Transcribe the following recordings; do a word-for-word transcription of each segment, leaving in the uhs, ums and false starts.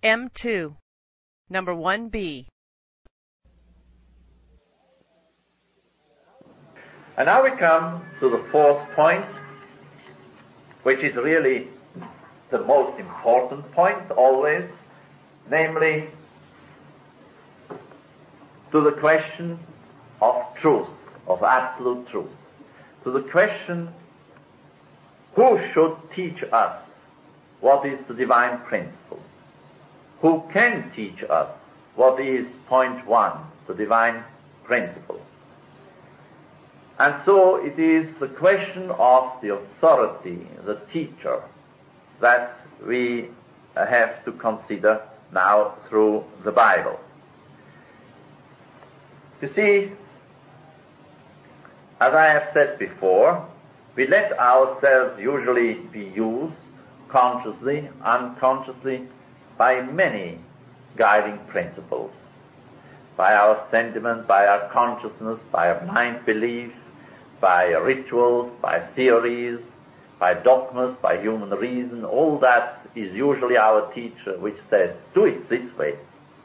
M two, Number one B. And now we come to the fourth point, which is really the most important point always, namely to the question of truth, of absolute truth. To the question, who should teach us what is the divine principle? Who can teach us what is point one, the divine principle? And so it is the question of the authority, the teacher, that we have to consider now through the Bible. You see, as I have said before, we let ourselves usually be used, consciously, unconsciously, by many guiding principles, by our sentiment, by our consciousness, by our blind belief, by rituals, by theories, by dogmas, by human reason. All that is usually our teacher, which says, do it this way.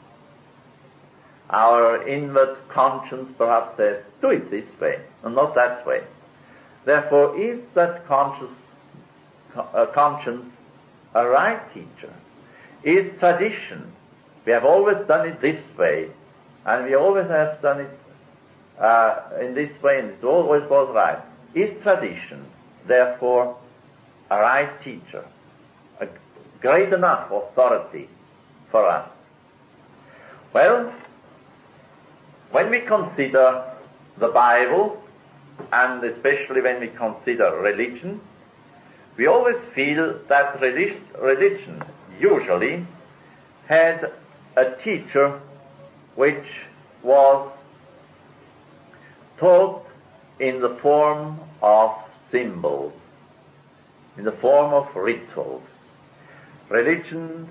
Our inward conscience perhaps says, do it this way, and not that way. Therefore, is that conscious, uh, conscience a right teacher? Is tradition, we have always done it this way, and we always have done it uh, in this way, and it always was right. Is tradition, therefore, a right teacher, a great enough authority for us? Well, when we consider the Bible, and especially when we consider religion, we always feel that religion, religion usually had a teacher which was taught in the form of symbols, in the form of rituals. Religion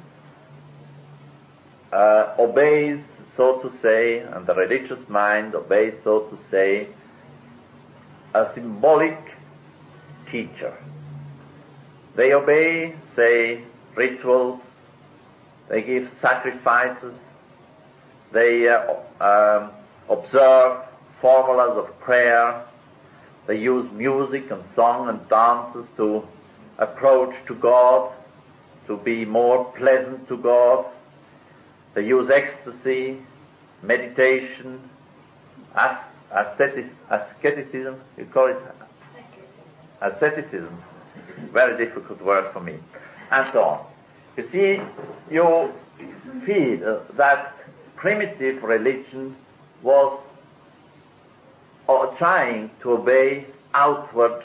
uh, obeys, so to say, and the religious mind obeys, so to say, a symbolic teacher. They obey, say, rituals, they give sacrifices, they uh, um, observe formulas of prayer, they use music and song and dances to approach to God, to be more pleasant to God. They use ecstasy, meditation, as, ascetic, asceticism, you call it asceticism, very difficult word for me, and so on. You see, you feel that primitive religion was uh, trying to obey outward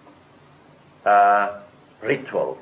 uh, rituals,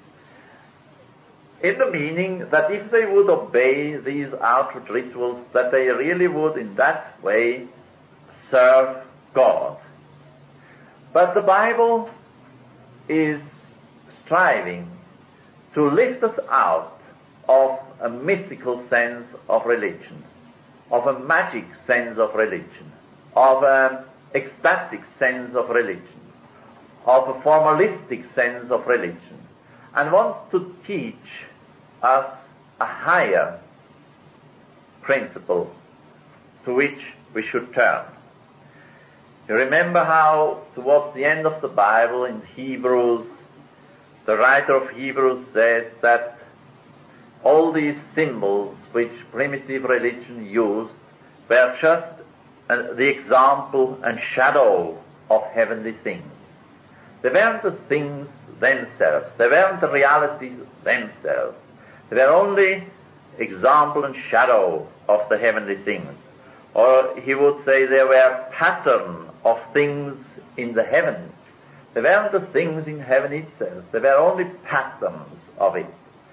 in the meaning that if they would obey these outward rituals, that they really would in that way serve God. But the Bible is striving to lift us out of a mystical sense of religion, of a magic sense of religion, of an ecstatic sense of religion, of a formalistic sense of religion, and wants to teach us a higher principle to which we should turn. You remember how towards the end of the Bible in Hebrews, the writer of Hebrews says that all these symbols which primitive religion used were just uh, the example and shadow of heavenly things. They weren't the things themselves. They weren't the realities themselves. They were only example and shadow of the heavenly things. Or he would say they were pattern of things in the heavens. They weren't the things in heaven itself. They were only patterns of it.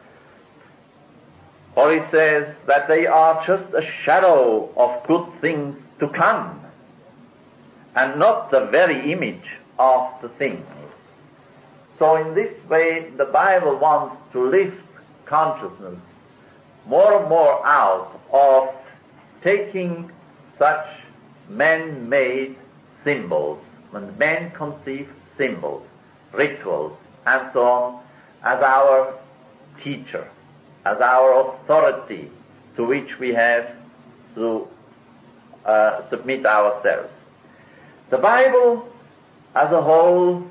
Or he says that they are just a shadow of good things to come, and not the very image of the things. So in this way, the Bible wants to lift consciousness more and more out of taking such man-made symbols, and man-conceived symbols, rituals, and so on, as our teacher. as our authority to which we have to uh, submit ourselves. The Bible as a whole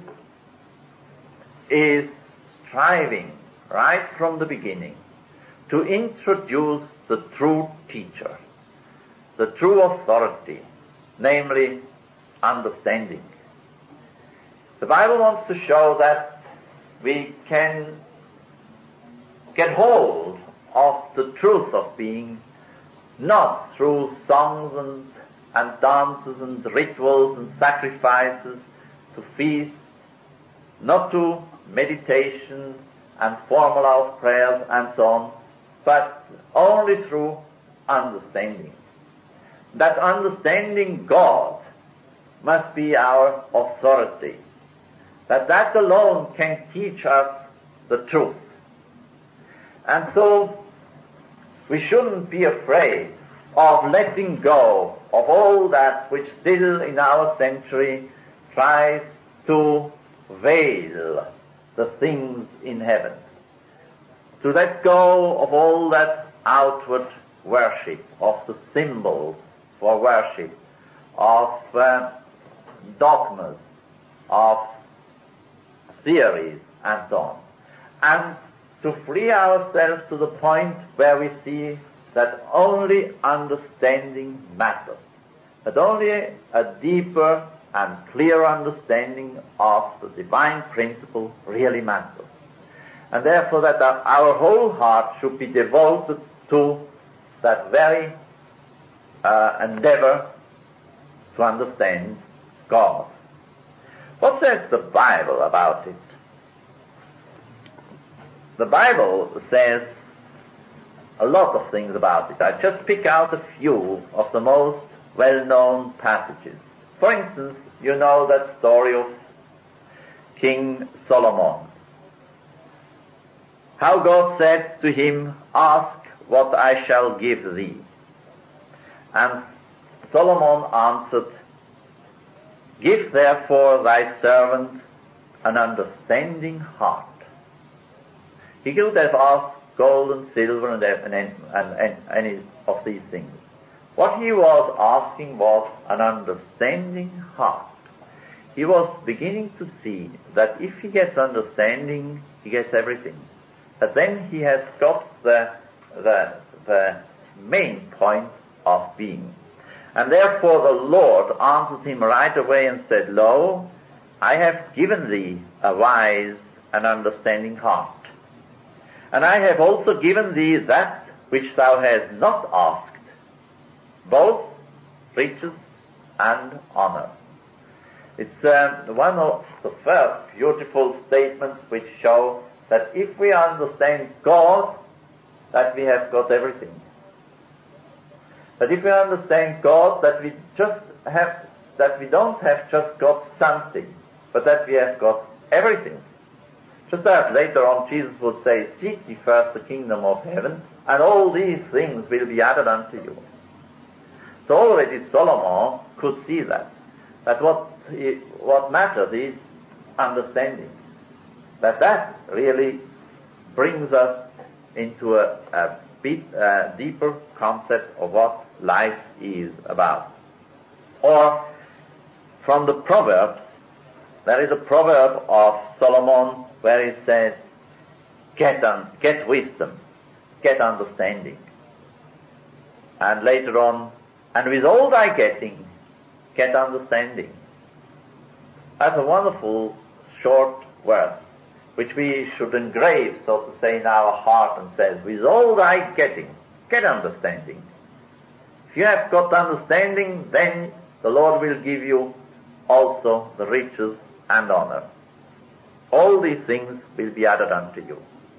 is striving right from the beginning to introduce the true teacher, the true authority, namely understanding. The Bible wants to show that we can get hold of the truth of being not through songs and, and dances and rituals and sacrifices to feasts, not to meditation and formula of prayers and so on, but only through understanding. That understanding God must be our authority, that that alone can teach us the truth. And so we shouldn't be afraid of letting go of all that which still in our century tries to veil the things in heaven, to let go of all that outward worship, of the symbols for worship, of uh, dogmas, of theories, and so on, and to free ourselves to the point where we see that only understanding matters, that only a deeper and clearer understanding of the divine principle really matters. And therefore that our whole heart should be devoted to that very uh, endeavor to understand God. What says the Bible about it? The Bible says a lot of things about it. I just pick out a few of the most well-known passages. For instance, you know that story of King Solomon. How God said to him, "Ask what I shall give thee." And Solomon answered, "Give therefore thy servant an understanding heart." He could have asked gold and silver and, and, and, and any of these things. What he was asking was an understanding heart. He was beginning to see that if he gets understanding, he gets everything. But then he has got the, the, the main point of being. And therefore the Lord answered him right away and said, "Lo, I have given thee a wise and understanding heart. And I have also given thee that which thou hast not asked, both riches and honor." It's uh, one of the first beautiful statements which show that if we understand God, that we have got everything. That if we understand God, that we just have, that we don't have just got something, but that we have got everything. Just as later on Jesus would say, "Seek ye first the kingdom of heaven, and all these things will be added unto you." So already Solomon could see that, that what, he, what matters is understanding. That that really brings us into a, a bit uh, deeper concept of what life is about. Or from the Proverbs, there is a proverb of Solomon where it says, get, un- get wisdom, get understanding. And later on, and with all thy getting, get understanding. That's a wonderful short word, which we should engrave, so to say, in our heart, and says, with all thy getting, get understanding. If you have got understanding, then the Lord will give you also the riches and honor. All these things will be added unto you.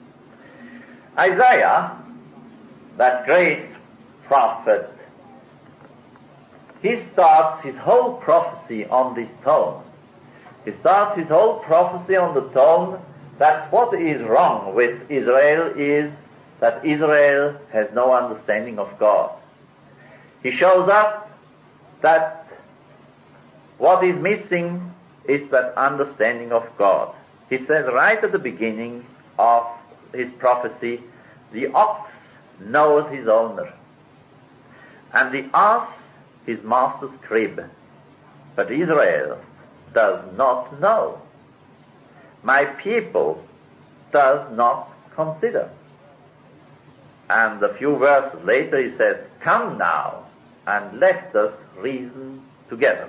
Isaiah, that great prophet, he starts his whole prophecy on this tone. He starts his whole prophecy on the tone that what is wrong with Israel is that Israel has no understanding of God. He shows up that what is missing is that understanding of God. He says right at the beginning of his prophecy, the ox knows his owner, and the ass his master's crib, but Israel does not know. My people does not consider. And a few verses later he says, come now, and let us reason together,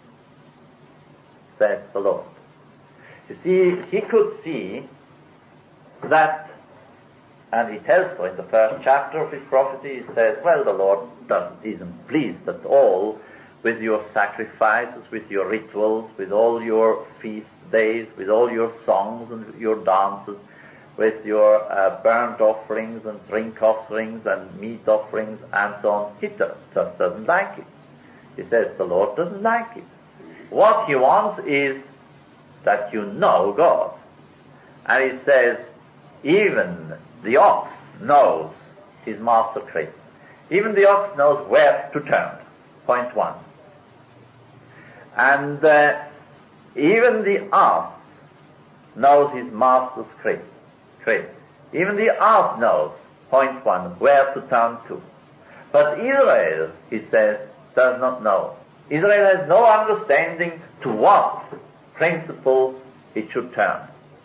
says the Lord. You see, he could see that, and he tells so in the first chapter of his prophecy, he says, well, the Lord doesn't, isn't pleased at all with your sacrifices, with your rituals, with all your feast days, with all your songs and your dances, with your uh, burnt offerings and drink offerings and meat offerings and so on. He just, just doesn't like it. He says the Lord doesn't like it. What he wants is that you know God. And he says, even the ox knows his master crib. Even the ox knows where to turn. Point one. And uh, even the ass knows his master's crib. crib. Even the ass knows, point one, where to turn to. But Israel, he says, does not know. Israel has no understanding to what principle it should turn.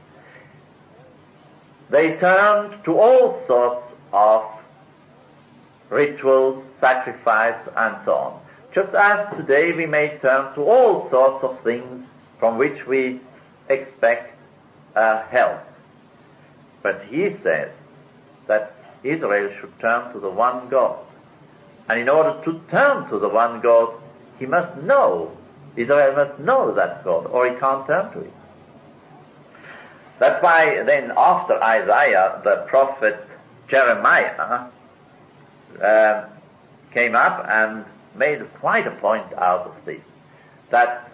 They turned to all sorts of rituals, sacrifice, and so on. Just as today we may turn to all sorts of things from which we expect uh, help. But he says that Israel should turn to the one God. And in order to turn to the one God, he must know, Israel must know that God, or he can't turn to it. That's why then after Isaiah, the prophet Jeremiah uh, came up and made quite a point out of this, that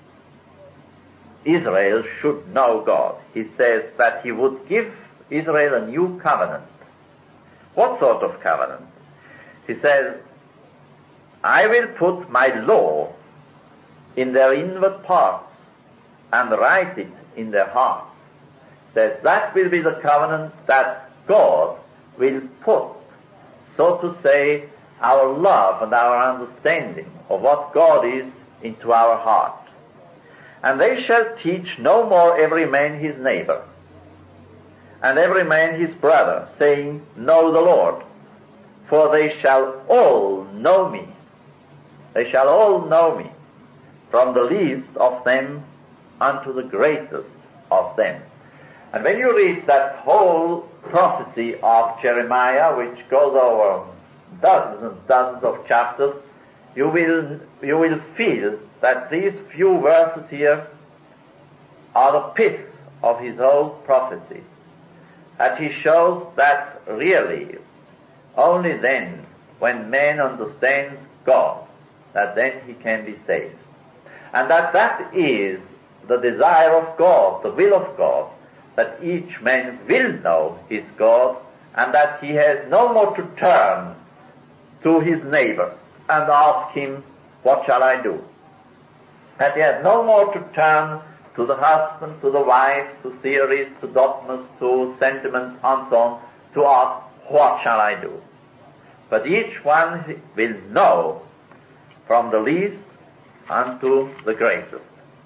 Israel should know God. He says that he would give Israel a new covenant. What sort of covenant? He says, I will put my law in their inward parts and write it in their hearts. He says that will be the covenant that God will put, so to say, our love and our understanding of what God is into our heart. And they shall teach no more every man his neighbor, and every man his brother, saying, know the Lord, for they shall all know me. They shall all know me, from the least of them unto the greatest of them. And when you read that whole prophecy of Jeremiah, which goes over dozens and dozens of chapters, you will, you will feel that these few verses here are the pith of his whole prophecy. That he shows that really only then, when man understands God, that then he can be saved. And that that is the desire of God, the will of God, that each man will know his God, and that he has no more to turn to his neighbor and ask him, what shall I do? That he has no more to turn to the husband, to the wife, to theories, to dogmas, to sentiments, and so on, to ask, what shall I do? But each one will know from the least unto the greatest.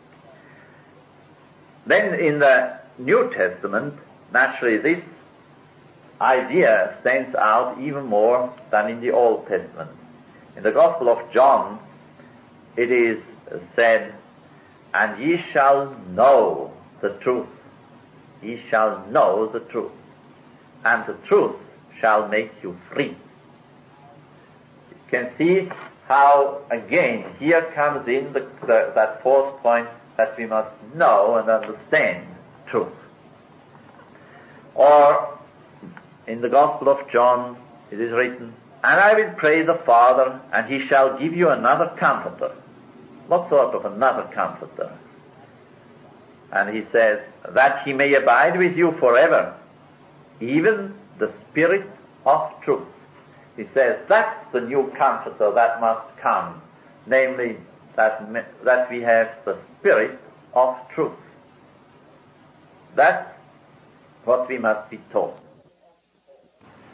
Then in the New Testament, naturally this idea stands out even more than in the Old Testament. In the Gospel of John, it is said, and ye shall know the truth. Ye shall know the truth. And the truth shall make you free. You can see how, again, here comes in the, the, that fourth point, that we must know and understand truth. Or, in the Gospel of John, it is written, and I will pray the Father, and he shall give you another comforter. What sort of another comforter? And he says, that he may abide with you forever, even the Spirit of truth. He says, that's the new comforter that must come, namely that, that we have the Spirit of truth. That's what we must be taught.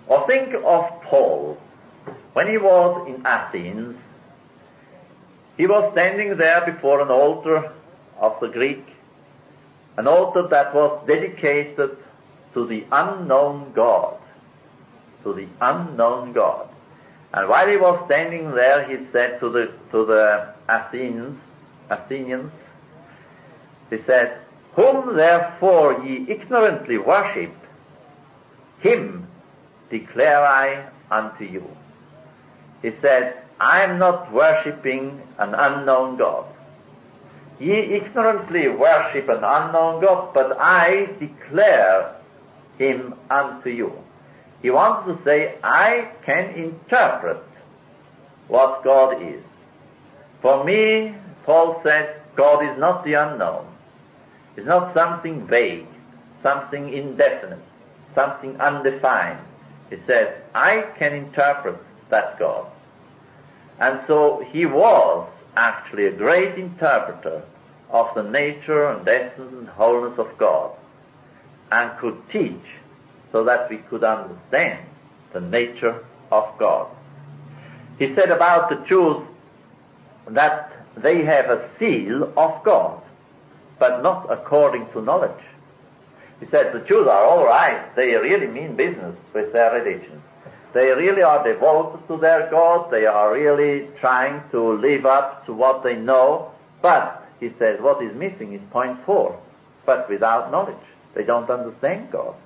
Or think of Paul. When he was in Athens, he was standing there before an altar of the Greek, an altar that was dedicated to the unknown God, to the unknown God. And while he was standing there, he said to the to the Athenians, Athenians, he said, "Whom therefore ye ignorantly worship, him declare I unto you." He said, "I am not worshipping an unknown God. Ye ignorantly worship an unknown God, but I declare him unto you." He wants to say, I can interpret what God is. For me, Paul said, God is not the unknown. It's not something vague, something indefinite, something undefined. He said, I can interpret that God. And so he was actually a great interpreter of the nature and essence and wholeness of God, and could teach so that we could understand the nature of God. He said about the Jews that they have a seal of God, but not according to knowledge. He said the Jews are all right. They really mean business with their religion. They really are devoted to their God. They are really trying to live up to what they know. But, he says, what is missing is point four. But without knowledge. They don't understand God.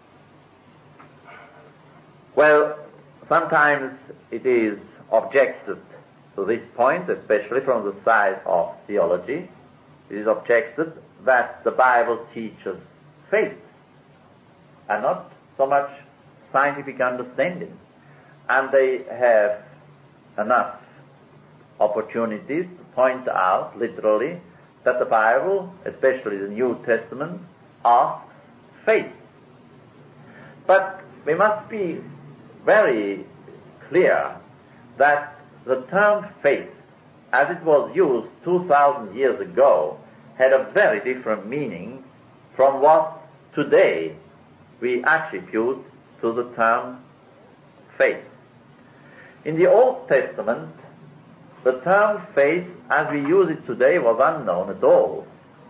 Well, sometimes it is objected to this point, especially from the side of theology. It is objected that the Bible teaches faith and not so much scientific understanding. And they have enough opportunities to point out, literally, that the Bible, especially the New Testament, asks faith. But we must be very clear that the term faith, as it was used two thousand years ago, had a very different meaning from what today we attribute to the term faith. In the Old Testament, the term faith, as we use it today, was unknown at all.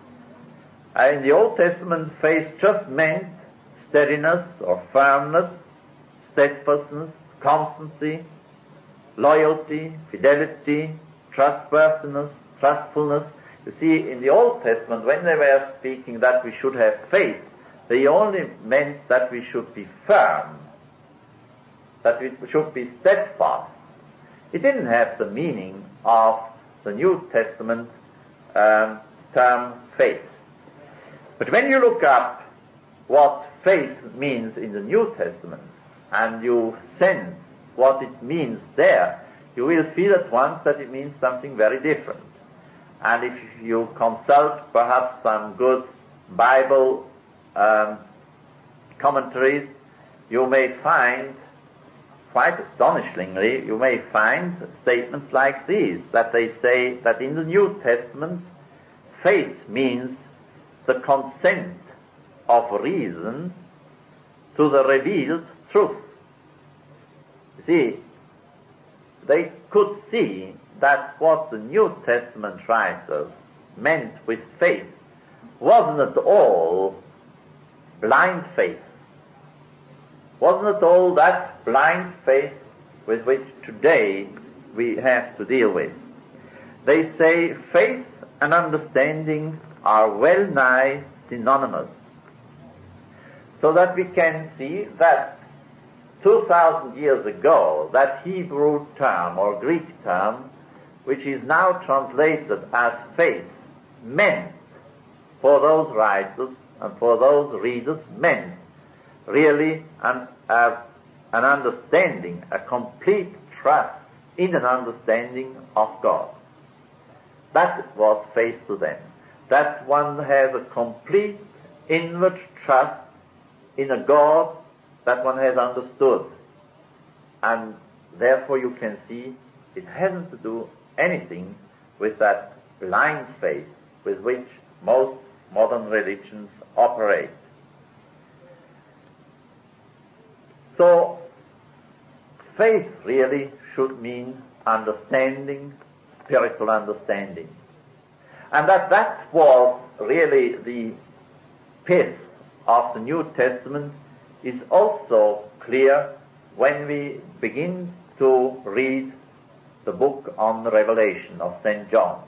Uh, in the Old Testament, faith just meant steadiness or firmness, steadfastness, constancy, loyalty, fidelity, trustworthiness, trustfulness. You see, in the Old Testament, when they were speaking that we should have faith, they only meant that we should be firm, that we should be steadfast. It didn't have the meaning of the New Testament um, term faith. But when you look up what faith means in the New Testament, and you sense what it means there, you will feel at once that it means something very different. And if you consult perhaps some good Bible um, commentaries, you may find, quite astonishingly, you may find statements like these, that they say that in the New Testament, faith means the consent of reason to the revealed truth. You see, they could see that what the New Testament writers meant with faith wasn't at all blind faith. Wasn't at all that blind faith with which today we have to deal with. They say faith and understanding are well nigh synonymous. So that we can see that two thousand years ago, that Hebrew term or Greek term, which is now translated as faith, meant, for those writers and for those readers, meant really an, uh, an understanding, a complete trust in an understanding of God. That was faith to them. That one has a complete inward trust in a God that one has understood. And therefore you can see it hasn't to do anything with that blind faith with which most modern religions operate. So faith really should mean understanding, spiritual understanding. And that that was really the pith of the New Testament is also clear when we begin to read the book on the Revelation of Saint John.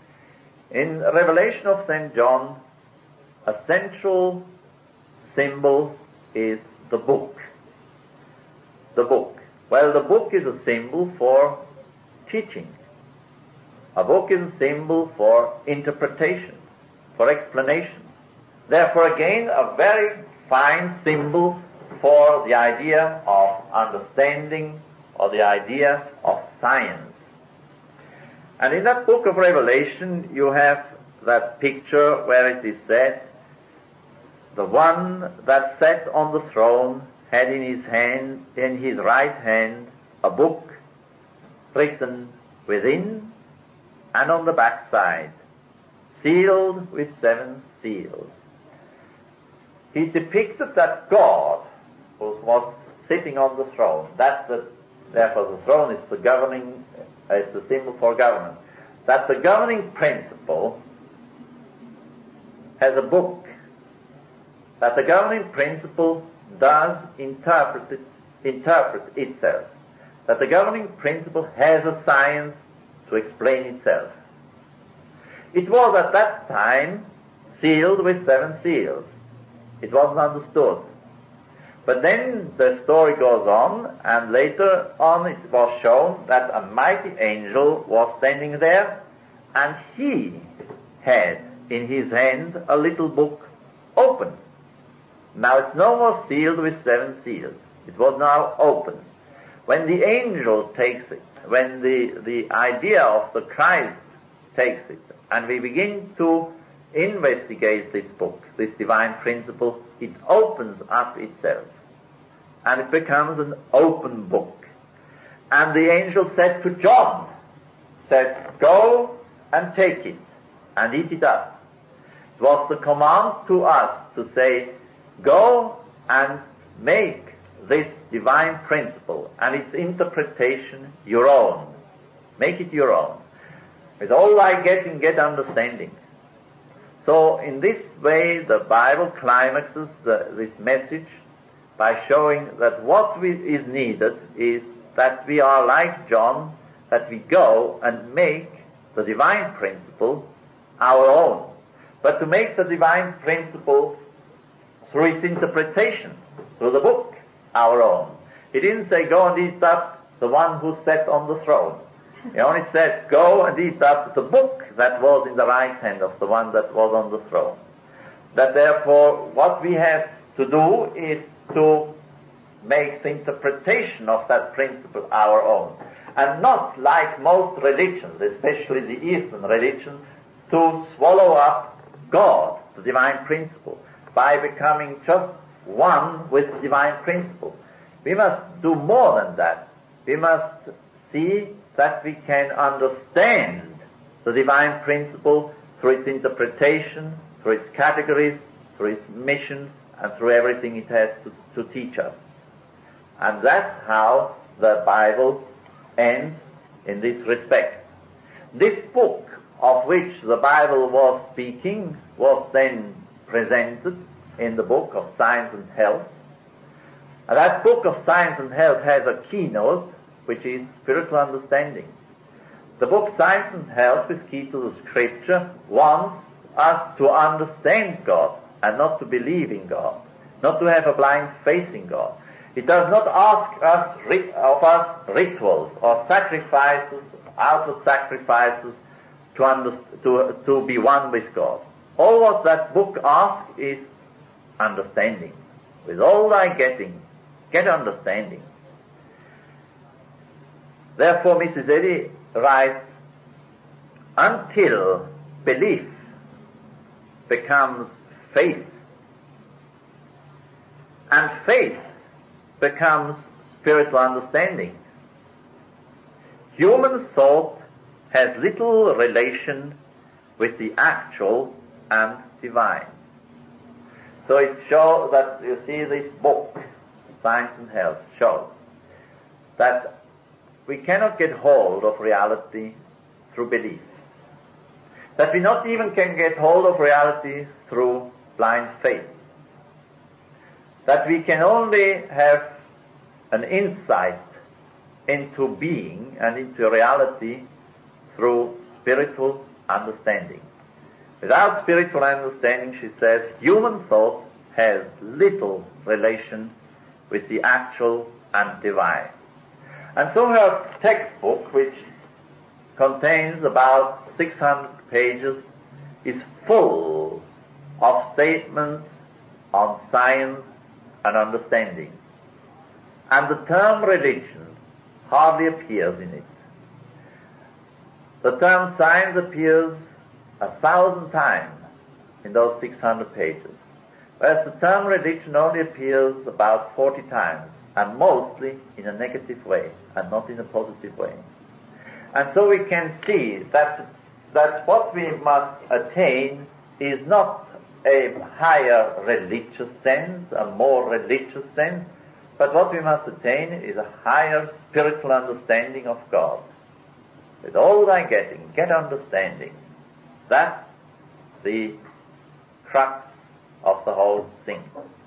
In Revelation of Saint John, a central symbol is the book. The book. Well, the book is a symbol for teaching. A book is a symbol for interpretation, for explanation. Therefore, again, a very fine symbol for the idea of understanding or the idea of science. And in that book of Revelation, you have that picture where it is said, the one that sat on the throne had in his hand, in his right hand, a book written within and on the backside, sealed with seven seals. He depicted that God was, was sitting on the throne. That's the, therefore the throne is the governing, uh, is the symbol for government. That the governing principle has a book. That the governing principle does interpret, it, interpret itself. That the governing principle has a science to explain itself. It was at that time sealed with seven seals. It wasn't understood. But then the story goes on, and later on it was shown that a mighty angel was standing there, and he had in his hand a little book open. Now it's no more sealed with seven seals. It was now open. When the angel takes it, when the, the idea of the Christ takes it, and we begin to investigate this book, this divine principle, it opens up itself. And it becomes an open book. And the angel said to John, said, go and take it and eat it up. It was the command to us to say, go and make this divine principle and its interpretation your own. Make it your own. With all thy getting, get understanding. So in this way the Bible climaxes the, this message by showing that what we, is needed is that we are like John, that we go and make the divine principle our own. But to make the divine principle through its interpretation, through the book, our own. He didn't say, go and eat up the one who sat on the throne. He only said, go and eat up the book that was in the right hand of the one that was on the throne. That therefore, what we have to do is to make the interpretation of that principle our own. And not like most religions, especially the Eastern religions, to swallow up God, the divine principle, by becoming just one with the divine principle. We must do more than that. We must see that we can understand the divine principle through its interpretation, through its categories, through its mission, and through everything it has to, to teach us. And that's how the Bible ends in this respect. This book of which the Bible was speaking was then presented in the book of Science and Health. And that book of Science and Health has a keynote, which is spiritual understanding. The book Science and Health is key to the Scripture, wants us to understand God and not to believe in God, not to have a blind faith in God. It does not ask us of us rituals or sacrifices, outward sacrifices to, under, to, to be one with God. All what that book asks is understanding. With all thy getting, get understanding. Therefore, Missus Eddy writes, until belief becomes faith, and faith becomes spiritual understanding, human thought has little relation with the actual and divine. So it shows that, you see, this book, Science and Health, shows that we cannot get hold of reality through belief, that we not even can get hold of reality through blind faith, that we can only have an insight into being and into reality through spiritual understanding. Without spiritual understanding, she says, human thought has little relation with the actual and divine. And so her textbook, which contains about six hundred pages, is full of statements on science and understanding. And the term religion hardly appears in it. The term science appears a thousand times in those six hundred pages, whereas the term religion only appears about forty times, and mostly in a negative way and not in a positive way. And so we can see that, that what we must attain is not a higher religious sense, a more religious sense, but what we must attain is a higher spiritual understanding of God. With all thy getting, get understanding. That's the crux of the whole thing.